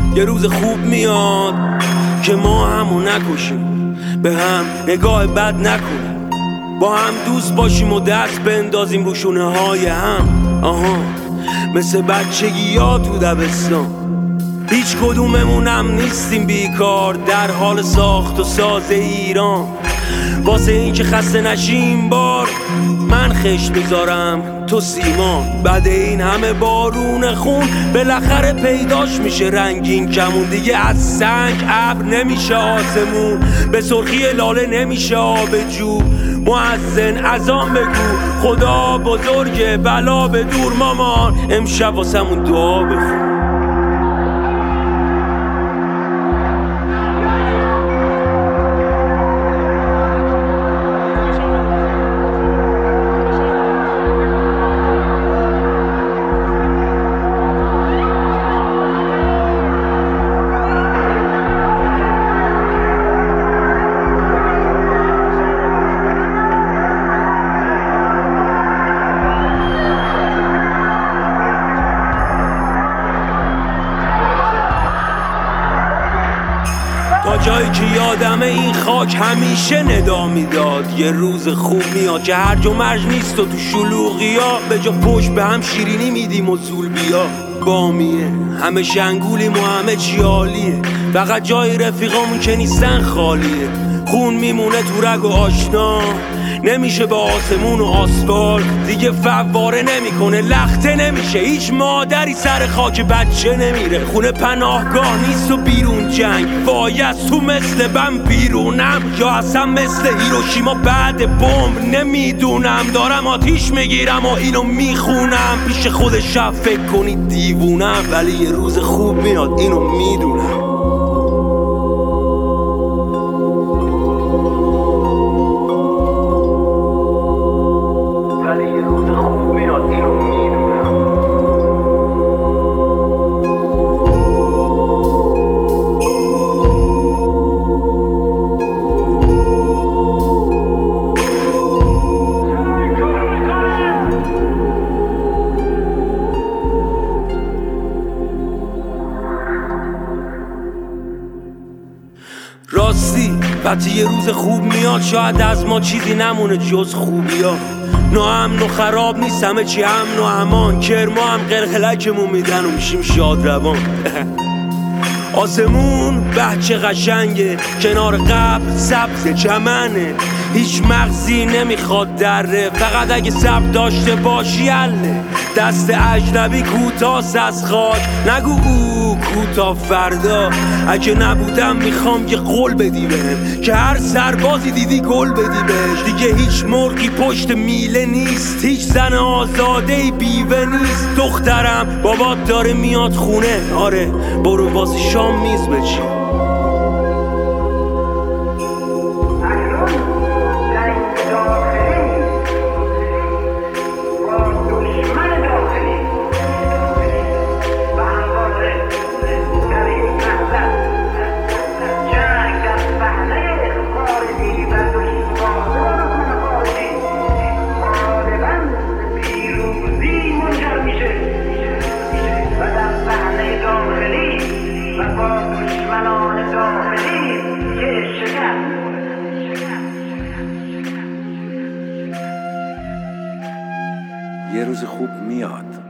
یه روز خوب میاد که ما همو نکشیم، به هم نگاه بد نکنیم، با هم دوست باشیم و دست بندازیم رو شونه های هم. مثل بچگی ها تو دبستان، هیچ کدوممونم نیستیم بیکار در حال ساخت و ساز ایران. واسه این که خسته نشیم بار من خشت میذارم تو سیمان. بعد این همه بارون خون بالاخره پیداش میشه رنگین کمون. دیگه از سنگ ابر نمیشه آسمون، به سرخی لاله نمیشه آب جو. مؤذن اذان بگو خدا بزرگه بلا به دور مامان، امشب واسمون دعا بخون. تا جایی که یادمه این خاک همیشه ندا میداد یه روز خوب میاد که هرج و مرج نیست و تو شلوغیا به جا پشت به هم شیرینی میدیم و زول بیا. بامیه همه شنگولیم و همه چی عالیه، فقط جای رفیقامون که نیستن خالیه. خون میمونه تو رگ و آشنا، نمیشه به آسمون و آسفالت دیگه فواره نمیکنه، لخته نمیشه، هیچ مادری سر خاک بچه نمیره. خونه پناهگاه نیست و بیرون جنگ، وایس تو مثل بم بیرونم یا اصلا مثل هیروشیما بعد بمب نمیدونم. دارم آتیش میگیرم و اینو میخونم، پیش خود شب فکر کنید دیوونم، ولی یه روز خوب میاد اینو میدونم. راستی وقتی یه روز خوب میاد شاید از ما چیزی نمونه جز خوبیا. ناامن و خراب نیست، همه چی امن و امان، کرما هم قلقلکمون میدن و میشیم شاد روان. آسمون بچه قشنگه، کنار قبر سبز چمنه، هیچ مغزی نمیخواد دره، فقط اگه صبر داشته باشی حله. دست اجنبی کوتاست از خاک، نگو او کوتا فردا. اگه نبودم میخوام یه قول بدی بهم که هر سربازی دیدی گل بدی بهش. دیگه هیچ مرغی پشت میله نیست، هیچ زن آزاده بیوه نیست. دخترم بابات داره میاد خونه، آره برو واسه شام میز بچین. یه روز خوب میاد.